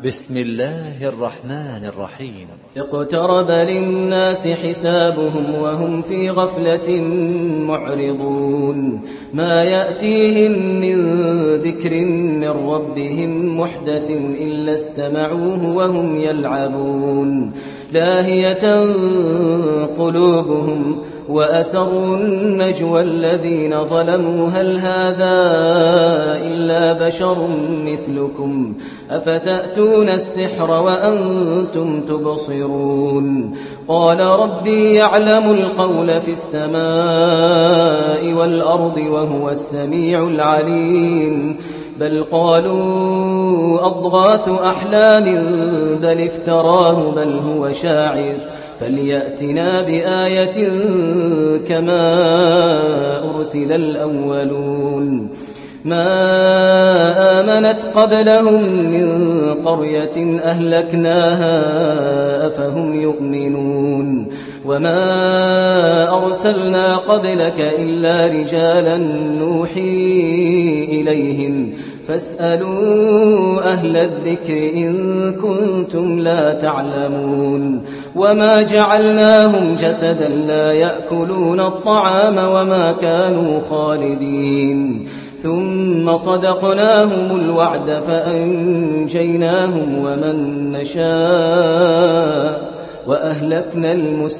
بسم الله الرحمن الرحيم. اقترب للناس حسابهم وهم في غفلة معرضون. ما يأتيهم من ذكر من ربهم محدث إلا استمعوه وهم يلعبون. لاهية قلوبهم وأسروا النجوى الذين ظلموا هل هذا إلا بشر مثلكم أفتأتون السحر وأنتم تبصرون. قال ربي يعلم القول في السماء والأرض وهو السميع العليم. بل قالوا أضغاث أحلام بل افتراه بل هو شاعر فليأتنا بآية كما أرسل الأولون. ما آمنت قبلهم من قرية أهلكناها أفهم يؤمنون. وما أرسلنا قبلك إلا رجالا نوحي إليهم فاسألوا أهل الذكر إن كنتم لا تعلمون. وما جعلناهم جسدا لا يأكلون الطعام وما كانوا خالدين. ثم صدقناهم الوعد فأنجيناهم ومن نشاء وأهلكنا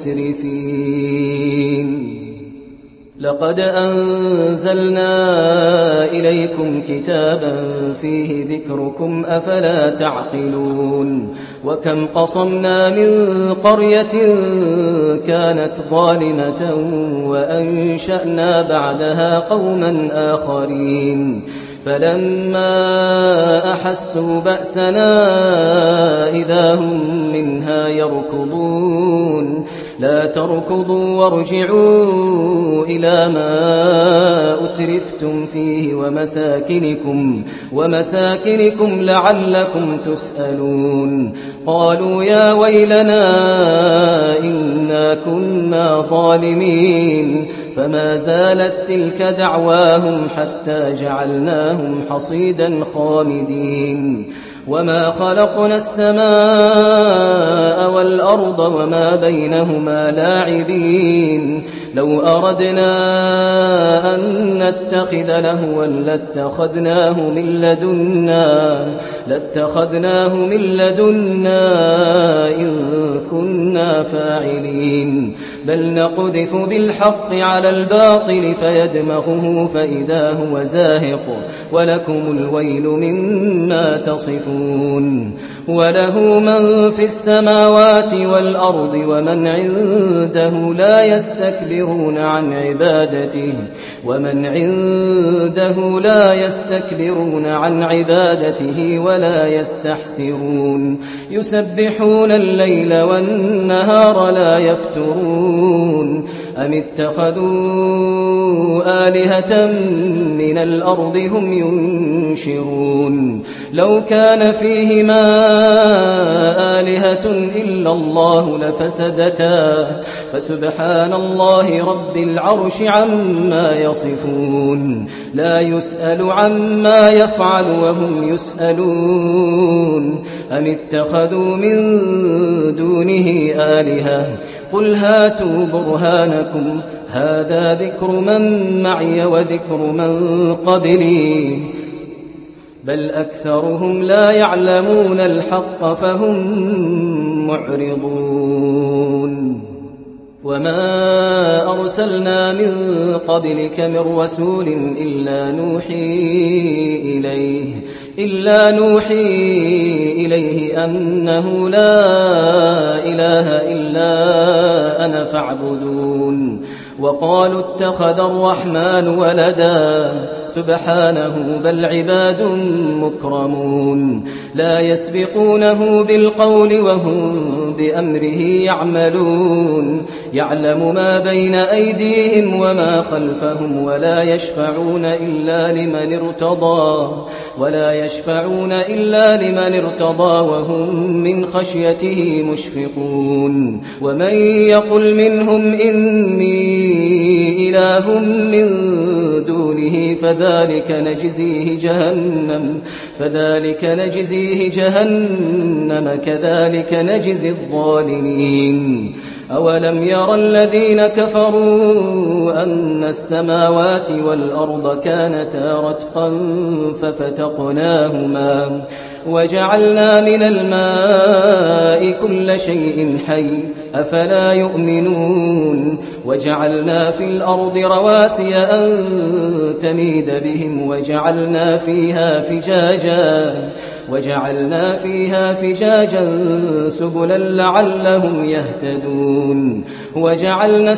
المسرفين. لقد أنزلنا إليكم كتابا فيه ذكركم أفلا تعقلون. وكم قصمنا من قرية كانت ظالمة وأنشأنا بعدها قوما آخرين فلما أحسوا بأسنا إذا هم منها يركضون. لا تركضوا وارجعوا إلى ما أترفتم فيه ومساكنكم لعلكم تسألون. قالوا يا ويلنا إنا كنا ظالمين. فما زالت تلك دعواهم حتى جعلناهم حصيدا خامدين. وما خلقنا السماء والأرض وما بينهما لاعبين. لو أردنا أن نتخذ لهوا لاتخذناه من لدنا إن كنا فاعلين. بل نقذف بالحق على الباطل فيدمغه فإذا هو زاهق ولكم الويل مما تصفون. وله من في السماوات والأرض ومن عنده لا يستكبرون عن عبادته ولا يستحسرون. يسبحون الليل والنهار لا يفترون. أم اتخذوا آلهة من الأرض هم ينشرون. لو كان فيهما آلهة إلا الله لفسدتا فسبحان الله رب العرش عما يصفون. لا يسأل عما يفعل وهم يسألون. أم اتخذوا من دونه آلهة قل هاتوا برهانكم هذا ذكر من معي وذكر من قبلي بل أكثرهم لا يعلمون الحق فهم معرضون. وما أرسلنا من قبلك من رسول إلا نوحي إليه أنه لا إله إلا أنا فاعبدون. وقالوا اتخذ الرحمن ولدا سبحانه بل عباد مكرمون. لا يسبقونه بالقول وهم بأمره يعملون. يعلم ما بين أيديهم وما خلفهم ولا يشفعون إلا لمن ارتضى وهم من خشيته مشفقون. ومن يقل منهم إني إله من دون وجوهه فذلك نجزيه جهنم كذلك نجزي الظالمين. أولم ير الذين كفروا أن السماوات والأرض كانتا رتقا ففتقناهما وجعلنا من الماء كل شيء حي أفلا يؤمنون. وجعلنا في الأرض رواسي أن تميد بهم وجعلنا فيها فجاجا سبلا لعلهم يهتدون. وجعلنا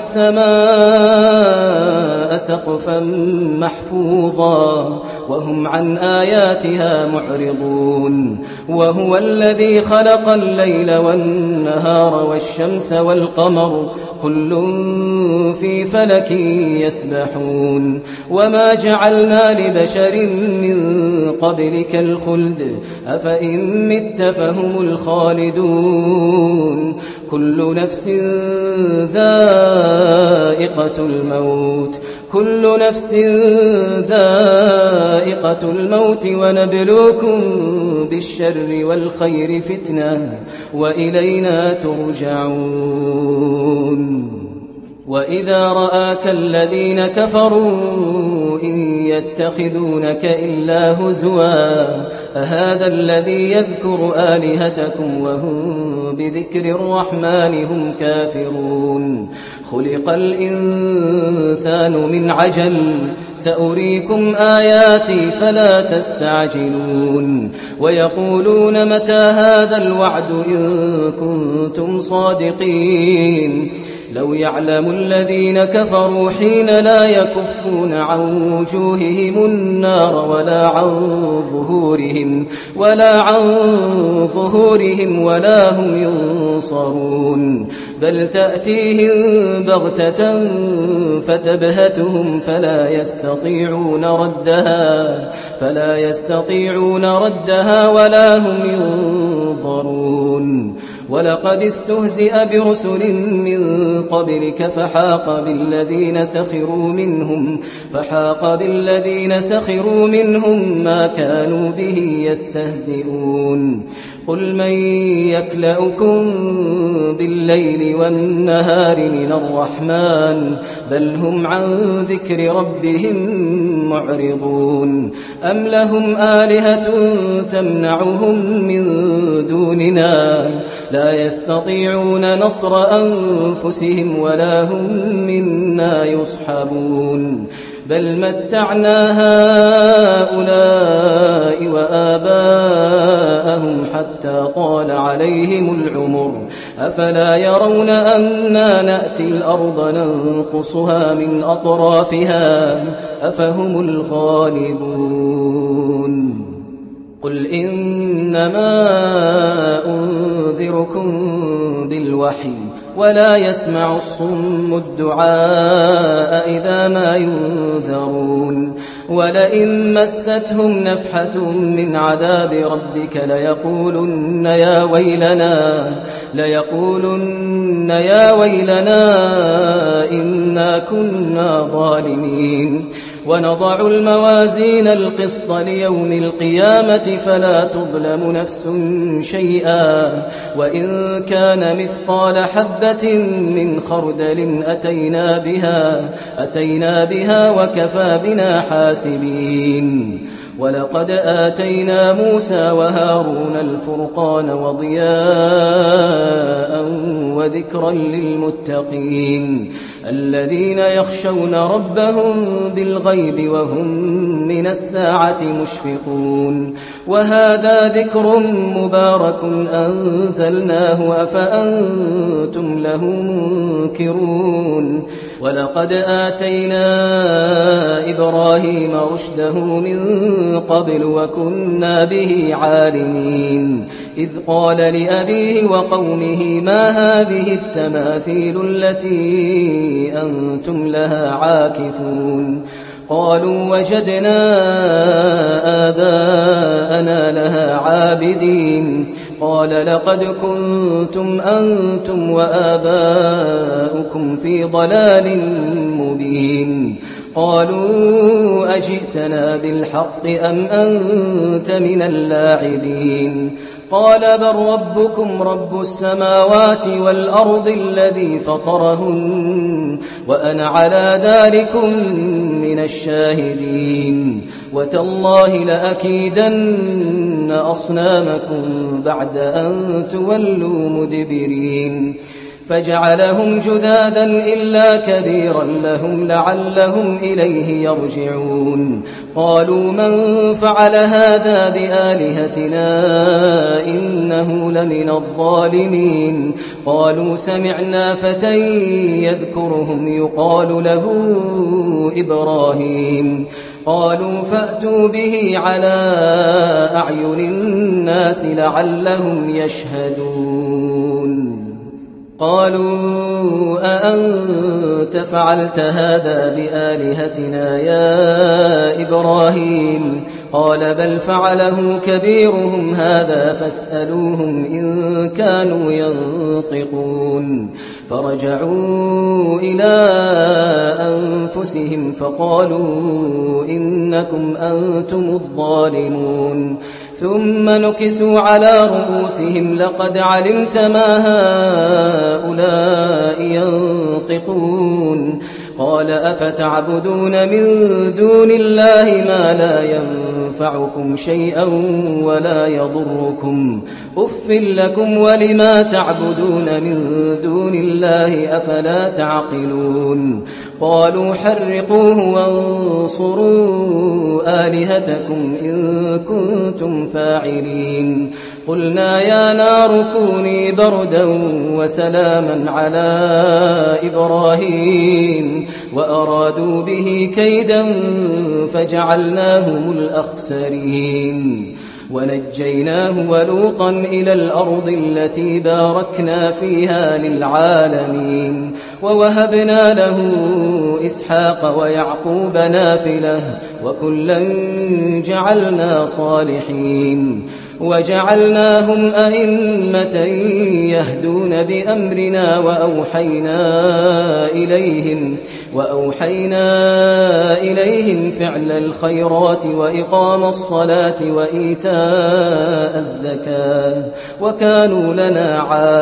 السماء سقفا محفوظا وهم عن آياتها معرضون. وهو الذي خلق الليل والنهار والشمس والقمر كل في فلك يسبحون. وما جعلنا لبشر من قبلك الخلد أفإن مت فهم الخالدون. كل نفس ذائقة الموت ونبلوكم بالشر والخير فتنة وإلينا ترجعون. وإذا رآك الذين كفروا إن يتخذونك إلا هزوا أهذا الذي يذكر آلهتكم وهم بذكر الرحمن هم كافرون. خلق الإنسان من عجل سأريكم آياتي فلا تستعجلون. ويقولون متى هذا الوعد إن كنتم صادقين. لو يعلم الذين كفروا حين لا يكفون عن وجوههم النار ولا عن ظهورهم ولا هم ينصرون. بل تأتيهم بغتة فتبهتهم فلا يستطيعون ردها ولا هم ينظرون. ولقد استهزئ برسل من قبلك فحاق بالذين سخروا منهم ما كانوا به يستهزئون. قل من يكلؤكم بالليل والنهار من الرحمن بل هم عن ذكر ربهم معرضون. أم لهم آلهة تمنعهم من دوننا لا يستطيعون نصر أنفسهم ولا هم منا يصحبون. بل متعنا هؤلاء وآباءهم حتى طال عليهم العمر أفلا يرون أنا نأتي الأرض ننقصها من أطرافها أفهم الغالبون. قل إنما أنذركم بالوحي ولا يسمع الصم الدعاء إذا ما ينذرون. ولئن مستهم نفحة من عذاب ربك ليقولن يا ويلنا إنا كنا ظالمين. ونضع الموازين القسط ليوم القيامة فلا تظلم نفس شيئا وإن كان مثقال حبة من خردل أتينا بها وكفى بنا حاسبين. ولقد آتينا موسى وهارون الفرقان وضياء وذكرا للمتقين الذين يخشون ربهم بالغيب وهم من الساعة مشفقون. وهذا ذكر مبارك أنزلناه أفأنتم له منكرون. ولقد آتينا إبراهيم رشده من قبل وكنا به عالمين. إذ قال لأبيه وقومه ما هذه التماثيل التي أنتم لها عاكفون. قالوا وجدنا آباءنا لها عابدين. قال لقد كنتم أنتم وآباؤكم في ضلال مبين. قالوا أجئتنا بالحق أم أنت من اللاعبين قال بل ربكم رب السماوات والأرض الذي فطرهن وأنا على ذلكم من الشاهدين وتالله لأكيدن أصنامكم بعد أن تولوا مدبرين فجعلهم جذاذا إلا كبيرا لهم لعلهم إليه يرجعون قالوا من فعل هذا بآلهتنا إنه لمن الظالمين قالوا سمعنا فتى يذكرهم يقال له إبراهيم قالوا فأتوا به على أعين الناس لعلهم يشهدون قالوا أأنت فعلت هذا بآلهتنا يا إبراهيم قال بل فعله كبيرهم هذا فاسألوهم إن كانوا ينطقون فرجعوا إلى أنفسهم فقالوا إنكم أنتم الظالمون ثم نكسوا على رؤوسهم لقد علمت ما هؤلاء ينطقون قال أفتعبدون من دون الله ما لا ينفعكم شيئا ولا يضركم أف لكم ولما تعبدون من دون الله أفلا تعقلون قالوا حرقوه وانصروا آلهتكم إن كنتم فاعلين قلنا يا نار كوني بردا وسلاما على إبراهيم وأرادوا به كيدا فجعلناهم الأخسرين ونجيناه ولوطا إلى الأرض التي باركنا فيها للعالمين ووهبنا له إسحاق ويعقوب نافلة وكلا جعلنا صالحين وجعلناهم أئمة يهدون بأمرنا وأوحينا إليهم فعل الخيرات وإقام الصلاة وإيتاء الزكاة وكانوا لنا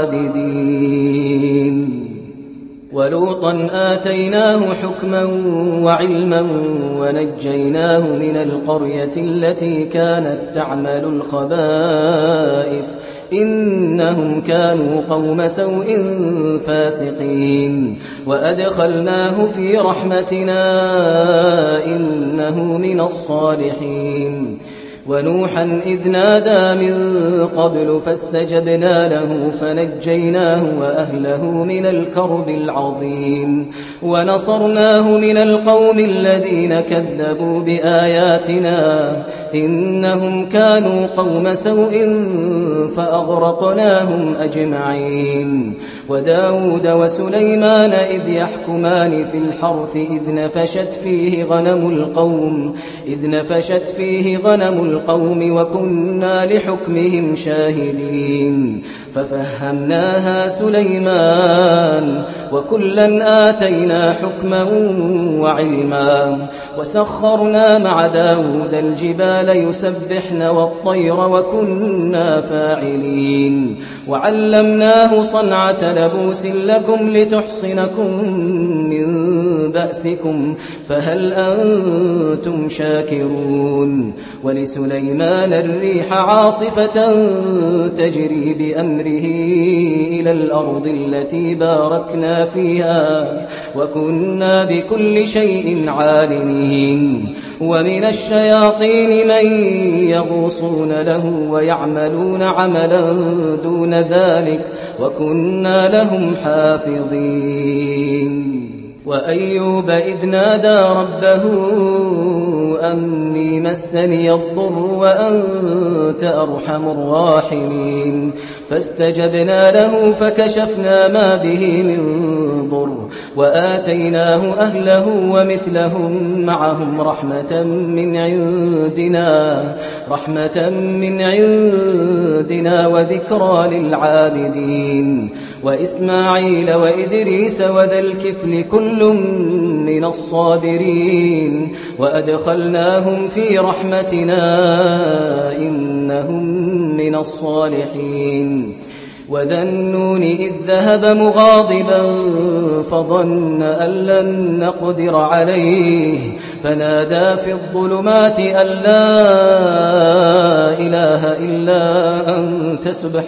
عابدين ولوطا آتيناه حكما وعلما ونجيناه من القرية التي كانت تعمل الخبائث إنهم كانوا قوم سوء فاسقين وأدخلناه في رحمتنا إنه من الصالحين ونوحا إذ نادى من قبل فاستجبنا له فنجيناه وأهله من الكرب العظيم ونصرناه من القوم الذين كذبوا بآياتنا إنهم كانوا قوم سوء فأغرقناهم أجمعين وداود وسليمان إذ يحكمان في الحرث إذ نفشت فيه غنم القوم وكنا لحكمهم شاهدين ففهمناها سليمان وكلا آتينا حكما وعلما وسخرنا مع داود الجبال يسبحن والطير وكنا فاعلين وعلمناه صنعة لبوس لكم لتحصنكم من بأسكم فهل أنتم شاكرون ولسليمان الريح عاصفة تجري بأمره إلى الأرض التي باركنا فيها وكنا بكل شيء عالمين ومن الشياطين من يغوصون له ويعملون عملا دون ذلك وكنا لهم حافظين وأيوب إذ نادى ربه أني مسني الضر وأنت أرحم الراحمين فاستجبنا له فكشفنا ما به من ضر وآتيناه أهله ومثلهم معهم رحمة من عندنا وذكرى للعابدين وإسماعيل وإدريس وذا الكفل كل من الصابرين وأدخلناهم في رحمتنا إنهم من الصالحين وذا النون إذ ذهب مغاضبا فظن أن لن نقدر عليه فنادى في الظلمات أن لا إله إلا أنت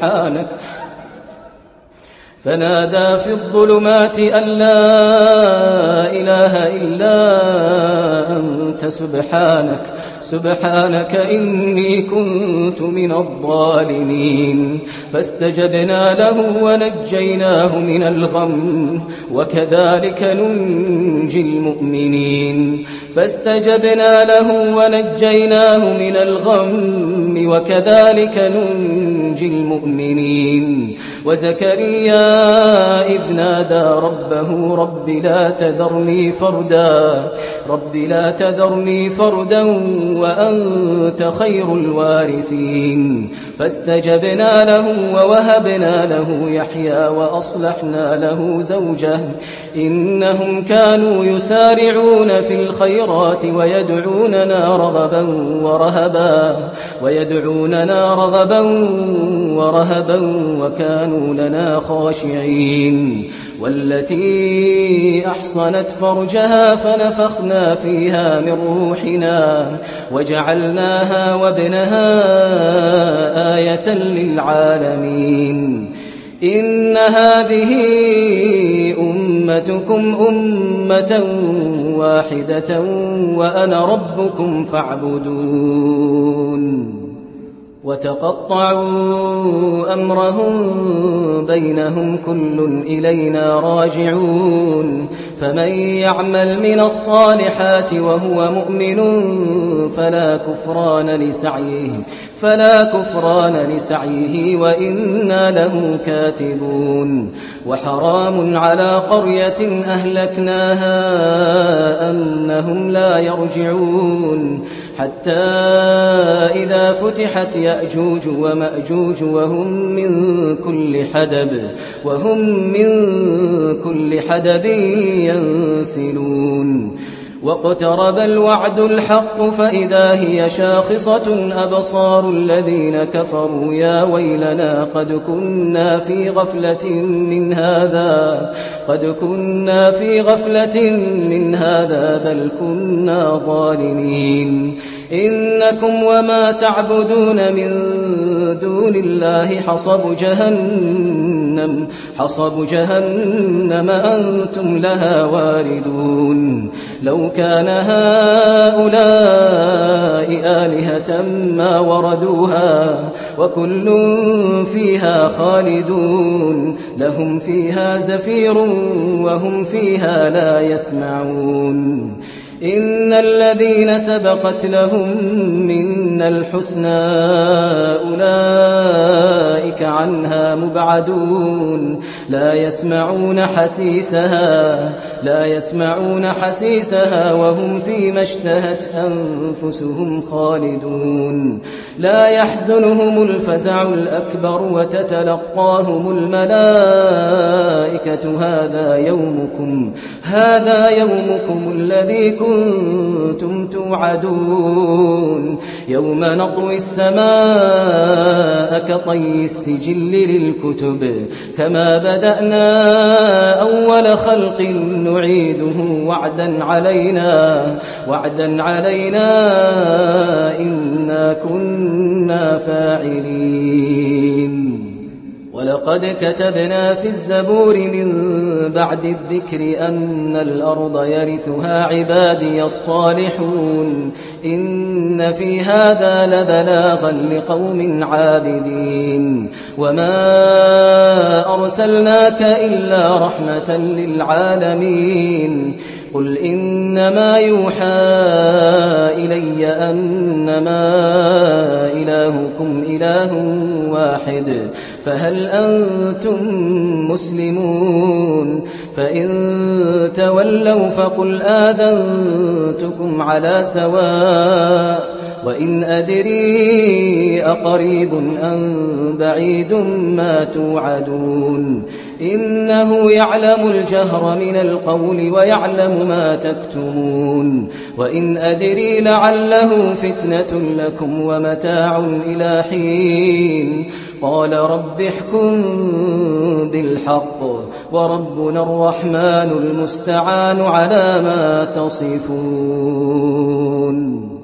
سبحانك إني كنت من الظالمين فاستجبنا له ونجيناه من الغم وكذلك ننجي المؤمنين وزكريا إذ نادى ربه رب لا تذرني فردا وأنت خير الوارثين فاستجبنا له ووهبنا له يحيى وأصلحنا له زوجه إنهم كانوا يسارعون في الخيرات ويدعوننا رغبا ورهبا وكانوا لنا خاشعين والتي أحصنت فرجها فنفخنا فيها من روحنا وجعلناها وابنها آية للعالمين إن هذه أمتكم أمة واحدة وأنا ربكم فاعبدون وتقطعوا أمرهم بينهم كل إلينا راجعون فمن يعمل من الصالحات وهو مؤمن فلا كفران لسعيه وإنا له كاتبون وحرام على قرية أهلكناها أنهم لا يرجعون حتى إذا فتحت يأجوج ومأجوج وهم من كل حدب ينسلون واقترب الوعد الحق فإذا هي شاخصة أبصار الذين كفروا يا ويلنا قد كنا في غفلة من هذا بل كنا ظالمين إنكم وما تعبدون من دون الله حصب جهنم أنتم لها واردون لو كان هؤلاء آلهة ما وردوها وكل فيها خالدون لهم فيها زفير وهم فيها لا يسمعون إن الذين سبقت لهم منا الحسنى أولئك عنها مبعدون لا يسمعون حسيسها وهم فيما اشتهت أنفسهم خالدون لا يحزنهم الفزع الأكبر وتتلقاهم الملائكة هذا يومكم الذي كنتم توعدون يوم نطوي السماء كطي السجل للكتب كما بدأنا أول خلق نعيده وعدا علينا إنا كنا فاعلين ولقد كتبنا في الزبور من بعد الذكر أن الأرض يرثها عبادي الصالحون إن في هذا لبلاغا لقوم عابدين وما أرسلناك إلا رحمة للعالمين قل إنما يوحى إلي أنما إلهكم إله واحد فهل أنتم مسلمون فإن تولوا فقل آذنتكم على سواء وإن أدري أقريب أم بعيد ما توعدون إنه يعلم الجهر من القول ويعلم ما تكتمون وإن أدري لعله فتنة لكم ومتاع إلى حين قال رب احكم بالحق وربنا الرحمن المستعان على ما تصفون.